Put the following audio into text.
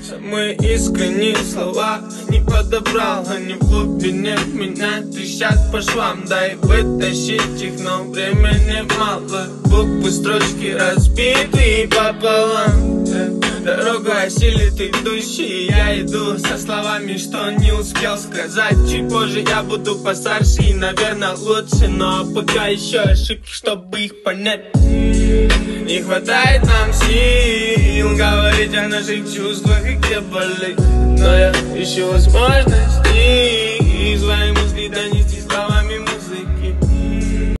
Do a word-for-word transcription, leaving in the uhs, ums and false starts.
Самые искренние слова не подобрал, они в глубине меня трещат по швам. Дай вытащить их, но времени мало. Буквы, строчки разбиты пополам. Дорога осилит идущий, я иду со словами, что не успел сказать. Чуть позже я буду постарше и, наверное, лучше, но пока еще ошибки, чтобы их понять. Не хватает нам сил говорить о наших чувствах и где болит. Но я ищу возможности свои мысли донести